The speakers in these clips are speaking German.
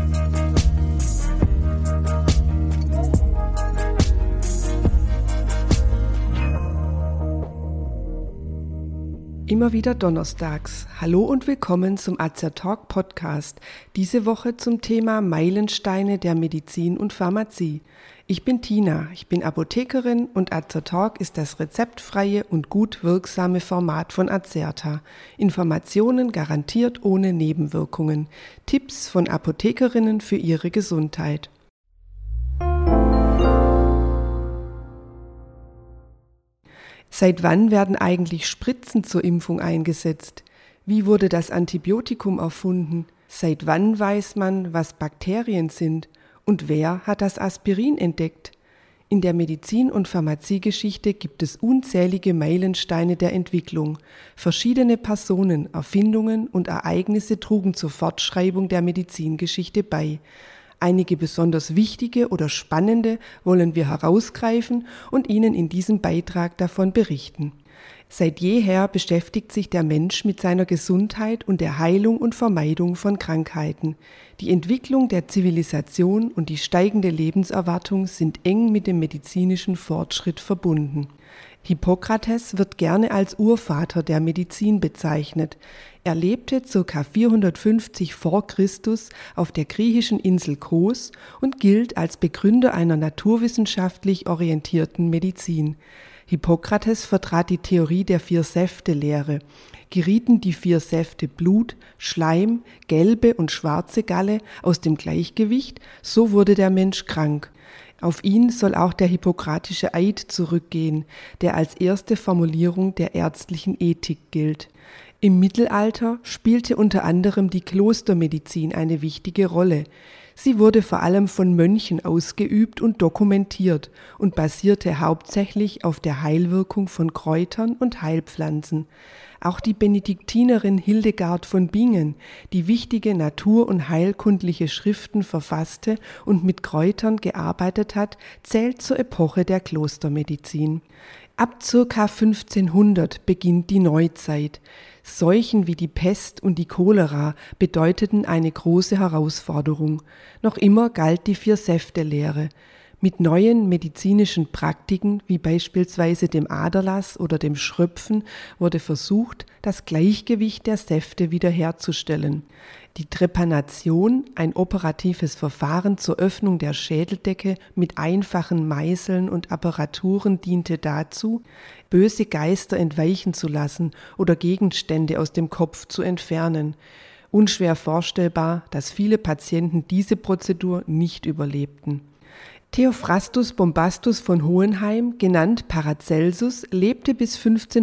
Immer wieder donnerstags. Hallo und willkommen zum AZerTalk Podcast. Diese Woche zum Thema Meilensteine der Medizin und Pharmazie. Ich bin Tina, ich bin Apothekerin und AZerTalk ist das rezeptfreie und gut wirksame Format von Azerta. Informationen garantiert ohne Nebenwirkungen. Tipps von Apothekerinnen für ihre Gesundheit. Seit wann werden eigentlich Spritzen zur Impfung eingesetzt? Wie wurde das Antibiotikum erfunden? Seit wann weiß man, was Bakterien sind? Und wer hat das Aspirin entdeckt? In der Medizin- und Pharmaziegeschichte gibt es unzählige Meilensteine der Entwicklung. Verschiedene Personen, Erfindungen und Ereignisse trugen zur Fortschreibung der Medizingeschichte bei. Einige besonders wichtige oder spannende wollen wir herausgreifen und Ihnen in diesem Beitrag davon berichten. Seit jeher beschäftigt sich der Mensch mit seiner Gesundheit und der Heilung und Vermeidung von Krankheiten. Die Entwicklung der Zivilisation und die steigende Lebenserwartung sind eng mit dem medizinischen Fortschritt verbunden. Hippokrates wird gerne als Urvater der Medizin bezeichnet. Er lebte ca. 450 vor Christus auf der griechischen Insel Kos und gilt als Begründer einer naturwissenschaftlich orientierten Medizin. Hippokrates vertrat die Theorie der Vier-Säfte-Lehre. Gerieten die 4 Säfte Blut, Schleim, gelbe und schwarze Galle aus dem Gleichgewicht, so wurde der Mensch krank. Auf ihn soll auch der hippokratische Eid zurückgehen, der als erste Formulierung der ärztlichen Ethik gilt. Im Mittelalter spielte unter anderem die Klostermedizin eine wichtige Rolle. Sie wurde vor allem von Mönchen ausgeübt und dokumentiert und basierte hauptsächlich auf der Heilwirkung von Kräutern und Heilpflanzen. Auch die Benediktinerin Hildegard von Bingen, die wichtige natur- und heilkundliche Schriften verfasste und mit Kräutern gearbeitet hat, zählt zur Epoche der Klostermedizin. Ab ca. 1500 beginnt die Neuzeit. Seuchen wie die Pest und die Cholera bedeuteten eine große Herausforderung. Noch immer galt die 4-Säfte-Lehre. Mit neuen medizinischen Praktiken, wie beispielsweise dem Aderlass oder dem Schröpfen, wurde versucht, das Gleichgewicht der Säfte wiederherzustellen. Die Trepanation, ein operatives Verfahren zur Öffnung der Schädeldecke mit einfachen Meißeln und Apparaturen, diente dazu, böse Geister entweichen zu lassen oder Gegenstände aus dem Kopf zu entfernen. Unschwer vorstellbar, dass viele Patienten diese Prozedur nicht überlebten. Theophrastus Bombastus von Hohenheim, genannt Paracelsus, lebte bis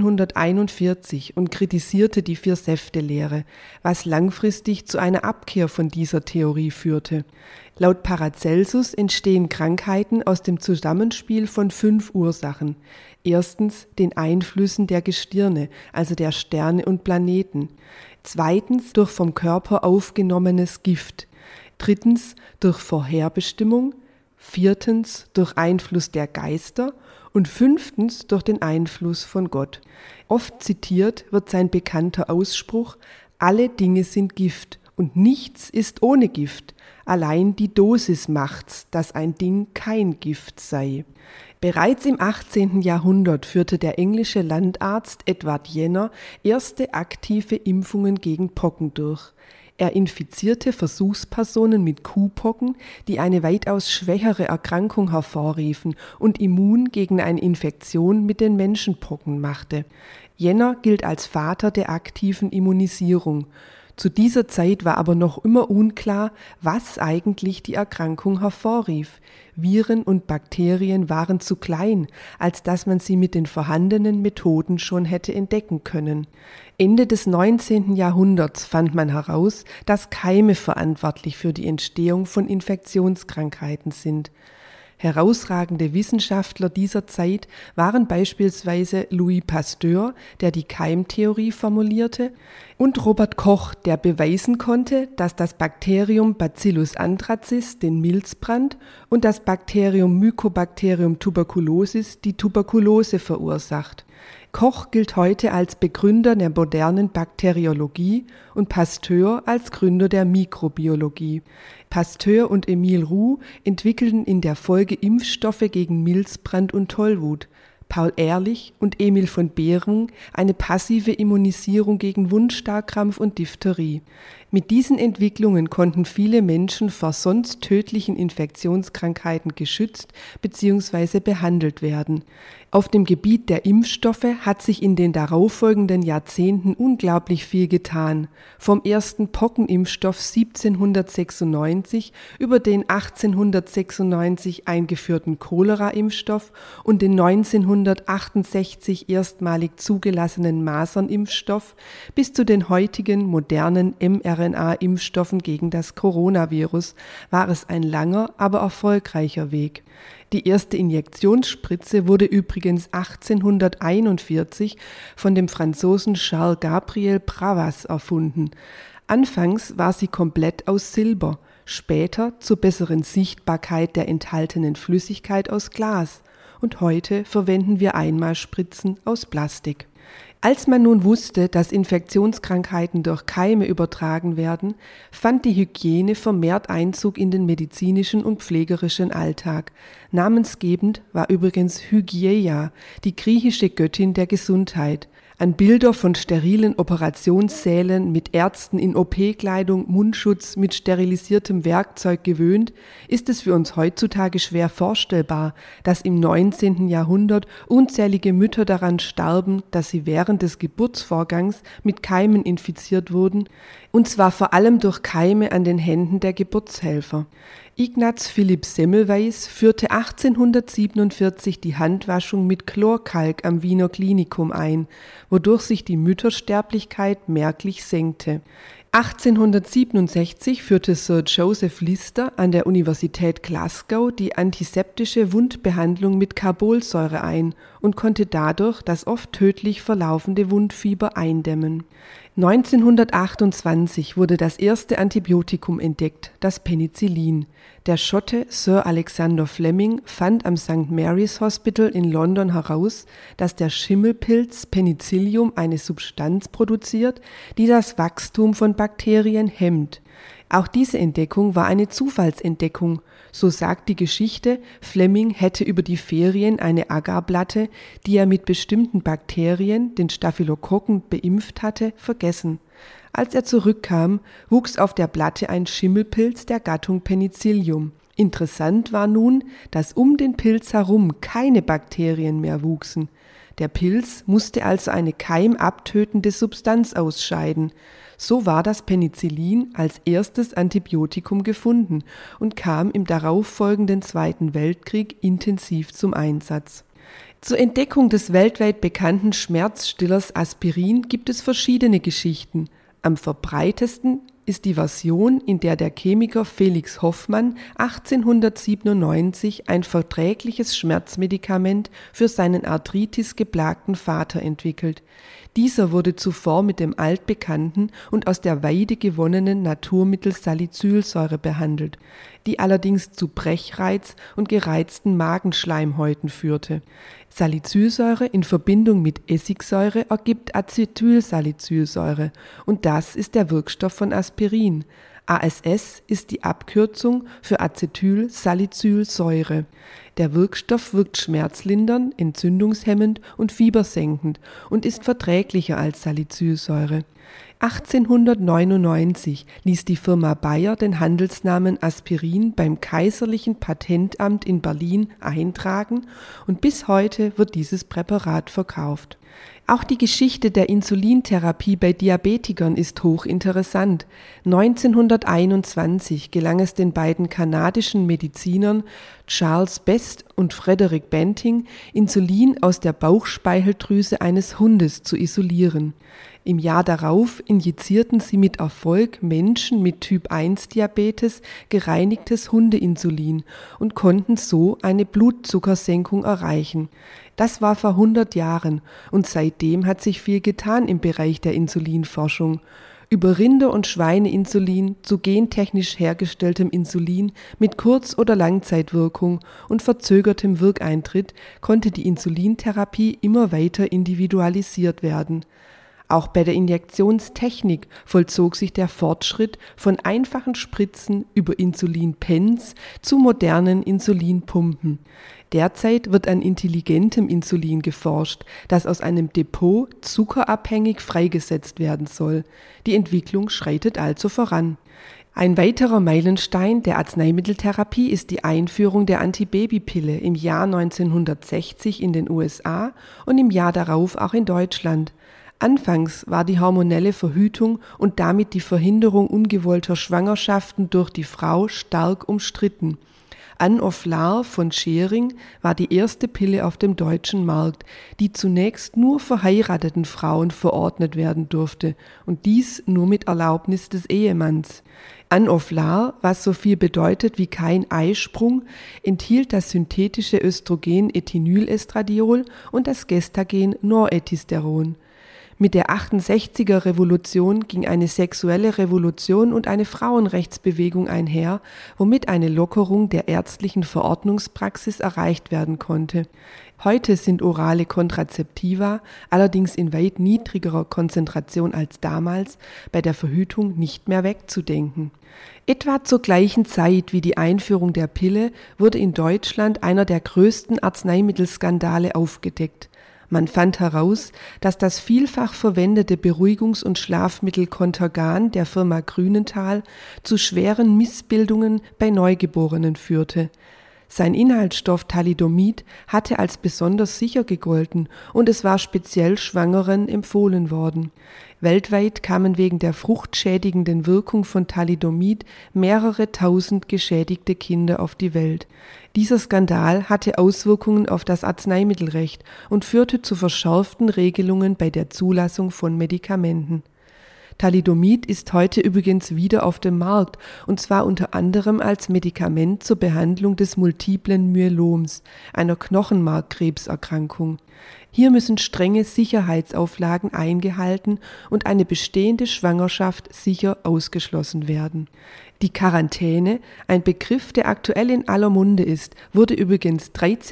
1541 und kritisierte die 4-Säfte-Lehre, was langfristig zu einer Abkehr von dieser Theorie führte. Laut Paracelsus entstehen Krankheiten aus dem Zusammenspiel von 5 Ursachen. Erstens den Einflüssen der Gestirne, also der Sterne und Planeten. Zweitens durch vom Körper aufgenommenes Gift. Drittens durch Vorherbestimmung. Viertens durch Einfluss der Geister und 5. durch den Einfluss von Gott. Oft zitiert wird sein bekannter Ausspruch: Alle Dinge sind Gift und nichts ist ohne Gift. Allein die Dosis macht's, dass ein Ding kein Gift sei. Bereits im 18. Jahrhundert führte der englische Landarzt Edward Jenner erste aktive Impfungen gegen Pocken durch. Er infizierte Versuchspersonen mit Kuhpocken, die eine weitaus schwächere Erkrankung hervorriefen und immun gegen eine Infektion mit den Menschenpocken machte. Jenner gilt als Vater der aktiven Immunisierung. Zu dieser Zeit war aber noch immer unklar, was eigentlich die Erkrankung hervorrief. Viren und Bakterien waren zu klein, als dass man sie mit den vorhandenen Methoden schon hätte entdecken können. Ende des 19. Jahrhunderts fand man heraus, dass Keime verantwortlich für die Entstehung von Infektionskrankheiten sind. Herausragende Wissenschaftler dieser Zeit waren beispielsweise Louis Pasteur, der die Keimtheorie formulierte, und Robert Koch, der beweisen konnte, dass das Bakterium Bacillus anthracis den Milzbrand und das Bakterium Mycobacterium tuberculosis die Tuberkulose verursacht. Koch gilt heute als Begründer der modernen Bakteriologie und Pasteur als Gründer der Mikrobiologie. Pasteur und Émile Roux entwickelten in der Folge Impfstoffe gegen Milzbrand und Tollwut. Paul Ehrlich und Emil von Behring eine passive Immunisierung gegen Wundstarkrampf und Diphtherie. Mit diesen Entwicklungen konnten viele Menschen vor sonst tödlichen Infektionskrankheiten geschützt bzw. behandelt werden. Auf dem Gebiet der Impfstoffe hat sich in den darauffolgenden Jahrzehnten unglaublich viel getan. Vom ersten Pockenimpfstoff 1796 über den 1896 eingeführten Cholera-Impfstoff und den 1968 erstmalig zugelassenen Masernimpfstoff bis zu den heutigen modernen mRNA-Impfstoffen gegen das Coronavirus war es ein langer, aber erfolgreicher Weg. Die erste Injektionsspritze wurde übrigens 1841 von dem Franzosen Charles Gabriel Bravas erfunden. Anfangs war sie komplett aus Silber, später zur besseren Sichtbarkeit der enthaltenen Flüssigkeit aus Glas und heute verwenden wir Einmalspritzen aus Plastik. Als man nun wusste, dass Infektionskrankheiten durch Keime übertragen werden, fand die Hygiene vermehrt Einzug in den medizinischen und pflegerischen Alltag. Namensgebend war übrigens Hygieia, die griechische Göttin der Gesundheit. An Bilder von sterilen Operationssälen mit Ärzten in OP-Kleidung, Mundschutz mit sterilisiertem Werkzeug gewöhnt, ist es für uns heutzutage schwer vorstellbar, dass im 19. Jahrhundert unzählige Mütter daran starben, dass sie während des Geburtsvorgangs mit Keimen infiziert wurden, und zwar vor allem durch Keime an den Händen der Geburtshelfer. Ignaz Philipp Semmelweis führte 1847 die Handwaschung mit Chlorkalk am Wiener Klinikum ein, wodurch sich die Müttersterblichkeit merklich senkte. 1867 führte Sir Joseph Lister an der Universität Glasgow die antiseptische Wundbehandlung mit Carbolsäure ein und konnte dadurch das oft tödlich verlaufende Wundfieber eindämmen. 1928 wurde das erste Antibiotikum entdeckt, das Penicillin. Der Schotte Sir Alexander Fleming fand am St. Mary's Hospital in London heraus, dass der Schimmelpilz Penicillium eine Substanz produziert, die das Wachstum von Bakterien hemmt. Auch diese Entdeckung war eine Zufallsentdeckung. So sagt die Geschichte, Fleming hätte über die Ferien eine Agarplatte, die er mit bestimmten Bakterien, den Staphylokokken, beimpft hatte, vergessen. Als er zurückkam, wuchs auf der Platte ein Schimmelpilz der Gattung Penicillium. Interessant war nun, dass um den Pilz herum keine Bakterien mehr wuchsen. Der Pilz musste also eine keimabtötende Substanz ausscheiden. So war das Penicillin als erstes Antibiotikum gefunden und kam im darauffolgenden Zweiten Weltkrieg intensiv zum Einsatz. Zur Entdeckung des weltweit bekannten Schmerzstillers Aspirin gibt es verschiedene Geschichten. Am verbreitetsten ist die Version, in der der Chemiker Felix Hoffmann 1897 ein verträgliches Schmerzmedikament für seinen arthritis-geplagten Vater entwickelt. Dieser wurde zuvor mit dem altbekannten und aus der Weide gewonnenen Naturmittel Salicylsäure behandelt, die allerdings zu Brechreiz und gereizten Magenschleimhäuten führte. Salicylsäure in Verbindung mit Essigsäure ergibt Acetylsalicylsäure und das ist der Wirkstoff von Aspirin. ASS ist die Abkürzung für Acetylsalicylsäure. Der Wirkstoff wirkt schmerzlindernd, entzündungshemmend und fiebersenkend und ist verträglicher als Salicylsäure. 1899 ließ die Firma Bayer den Handelsnamen Aspirin beim Kaiserlichen Patentamt in Berlin eintragen und bis heute wird dieses Präparat verkauft. Auch die Geschichte der Insulintherapie bei Diabetikern ist hochinteressant. 1921 gelang es den beiden kanadischen Medizinern Charles Best und Frederick Banting, Insulin aus der Bauchspeicheldrüse eines Hundes zu isolieren. Im Jahr darauf injizierten sie mit Erfolg Menschen mit Typ-1-Diabetes gereinigtes Hundeinsulin und konnten so eine Blutzuckersenkung erreichen. Das war vor 100 Jahren und seitdem hat sich viel getan im Bereich der Insulinforschung. über Rinder- und Schweineinsulin zu gentechnisch hergestelltem Insulin mit Kurz- oder Langzeitwirkung und verzögertem Wirkeintritt konnte die Insulintherapie immer weiter individualisiert werden. Auch bei der Injektionstechnik vollzog sich der Fortschritt von einfachen Spritzen über Insulinpens zu modernen Insulinpumpen. Derzeit wird an intelligentem Insulin geforscht, das aus einem Depot zuckerabhängig freigesetzt werden soll. Die Entwicklung schreitet also voran. Ein weiterer Meilenstein der Arzneimitteltherapie ist die Einführung der Antibabypille im Jahr 1960 in den USA und im Jahr darauf auch in Deutschland. Anfangs war die hormonelle Verhütung und damit die Verhinderung ungewollter Schwangerschaften durch die Frau stark umstritten. Anoflar von Schering war die erste Pille auf dem deutschen Markt, die zunächst nur verheirateten Frauen verordnet werden durfte und dies nur mit Erlaubnis des Ehemanns. Anoflar, was so viel bedeutet wie kein Eisprung, enthielt das synthetische Östrogen Ethinylestradiol und das Gestagen Norepinephrine. Mit der 68er Revolution ging eine sexuelle Revolution und eine Frauenrechtsbewegung einher, womit eine Lockerung der ärztlichen Verordnungspraxis erreicht werden konnte. Heute sind orale Kontrazeptiva, allerdings in weit niedrigerer Konzentration als damals, bei der Verhütung nicht mehr wegzudenken. Etwa zur gleichen Zeit wie die Einführung der Pille wurde in Deutschland einer der größten Arzneimittelskandale aufgedeckt. Man fand heraus, dass das vielfach verwendete Beruhigungs- und Schlafmittel Contergan der Firma Grünenthal zu schweren Missbildungen bei Neugeborenen führte. Sein Inhaltsstoff Thalidomid hatte als besonders sicher gegolten und es war speziell Schwangeren empfohlen worden. Weltweit kamen wegen der fruchtschädigenden Wirkung von Thalidomid mehrere tausend geschädigte Kinder auf die Welt. Dieser Skandal hatte Auswirkungen auf das Arzneimittelrecht und führte zu verschärften Regelungen bei der Zulassung von Medikamenten. Thalidomid ist heute übrigens wieder auf dem Markt, und zwar unter anderem als Medikament zur Behandlung des multiplen Myeloms, einer Knochenmarkkrebserkrankung. Hier müssen strenge Sicherheitsauflagen eingehalten und eine bestehende Schwangerschaft sicher ausgeschlossen werden. Die Quarantäne, ein Begriff, der aktuell in aller Munde ist, wurde übrigens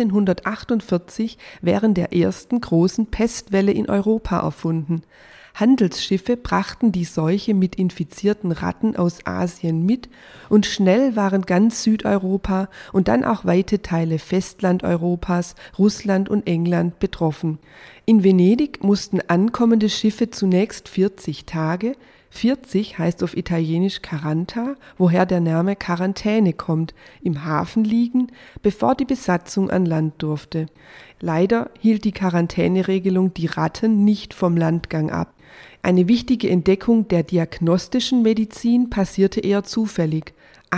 1348 während der ersten großen Pestwelle in Europa erfunden. Handelsschiffe brachten die Seuche mit infizierten Ratten aus Asien mit und schnell waren ganz Südeuropa und dann auch weite Teile Festlandeuropas, Russland und England betroffen. In Venedig mussten ankommende Schiffe zunächst 40 Tage, 40 heißt auf Italienisch Quaranta, woher der Name Quarantäne kommt, im Hafen liegen, bevor die Besatzung an Land durfte. Leider hielt die Quarantäneregelung die Ratten nicht vom Landgang ab. Eine wichtige Entdeckung der diagnostischen Medizin passierte eher zufällig.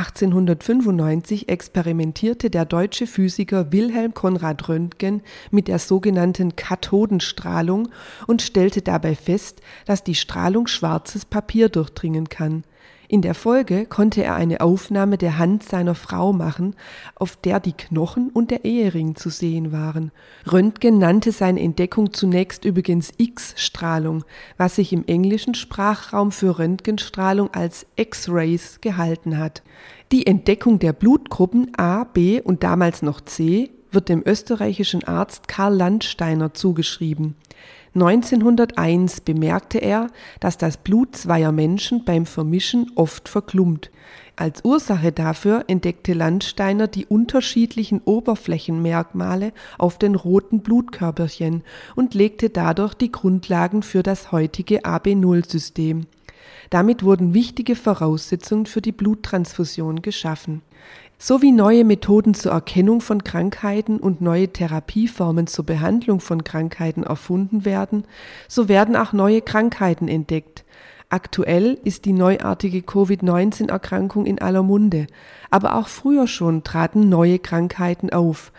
1895 experimentierte der deutsche Physiker Wilhelm Conrad Röntgen mit der sogenannten Kathodenstrahlung und stellte dabei fest, dass die Strahlung schwarzes Papier durchdringen kann. In der Folge konnte er eine Aufnahme der Hand seiner Frau machen, auf der die Knochen und der Ehering zu sehen waren. Röntgen nannte seine Entdeckung zunächst übrigens X-Strahlung, was sich im englischen Sprachraum für Röntgenstrahlung als X-Rays gehalten hat. Die Entdeckung der Blutgruppen A, B und damals noch C wird dem österreichischen Arzt Karl Landsteiner zugeschrieben. 1901 bemerkte er, dass das Blut zweier Menschen beim Vermischen oft verklumpt. Als Ursache dafür entdeckte Landsteiner die unterschiedlichen Oberflächenmerkmale auf den roten Blutkörperchen und legte dadurch die Grundlagen für das heutige AB0-System. Damit wurden wichtige Voraussetzungen für die Bluttransfusion geschaffen. So wie neue Methoden zur Erkennung von Krankheiten und neue Therapieformen zur Behandlung von Krankheiten erfunden werden, so werden auch neue Krankheiten entdeckt. Aktuell ist die neuartige Covid-19-Erkrankung in aller Munde, aber auch früher schon traten neue Krankheiten auf.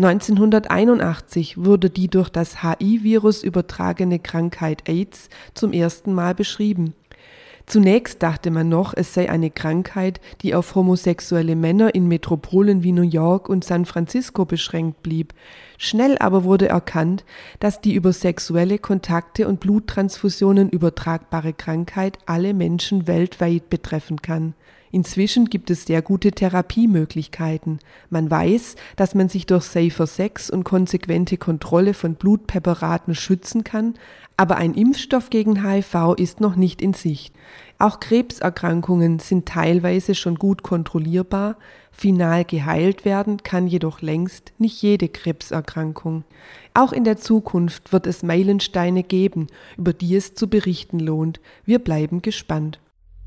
1981 wurde die durch das HIV-Virus übertragene Krankheit AIDS zum ersten Mal beschrieben. Zunächst dachte man noch, es sei eine Krankheit, die auf homosexuelle Männer in Metropolen wie New York und San Francisco beschränkt blieb. Schnell aber wurde erkannt, dass die über sexuelle Kontakte und Bluttransfusionen übertragbare Krankheit alle Menschen weltweit betreffen kann. Inzwischen gibt es sehr gute Therapiemöglichkeiten. Man weiß, dass man sich durch safer Sex und konsequente Kontrolle von Blutpräparaten schützen kann, aber ein Impfstoff gegen HIV ist noch nicht in Sicht. Auch Krebserkrankungen sind teilweise schon gut kontrollierbar, final geheilt werden kann jedoch längst nicht jede Krebserkrankung. Auch in der Zukunft wird es Meilensteine geben, über die es zu berichten lohnt. Wir bleiben gespannt.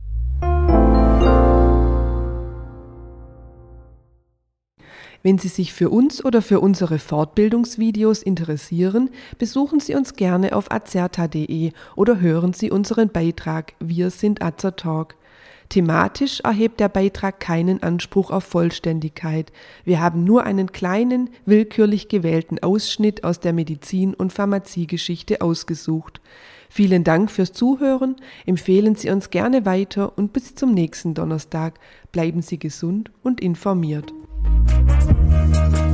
Wenn Sie sich für uns oder für unsere Fortbildungsvideos interessieren, besuchen Sie uns gerne auf azerta.de oder hören Sie unseren Beitrag Wir sind Azertalk. Thematisch erhebt der Beitrag keinen Anspruch auf Vollständigkeit. Wir haben nur einen kleinen, willkürlich gewählten Ausschnitt aus der Medizin- und Pharmaziegeschichte ausgesucht. Vielen Dank fürs Zuhören, empfehlen Sie uns gerne weiter und bis zum nächsten Donnerstag. Bleiben Sie gesund und informiert.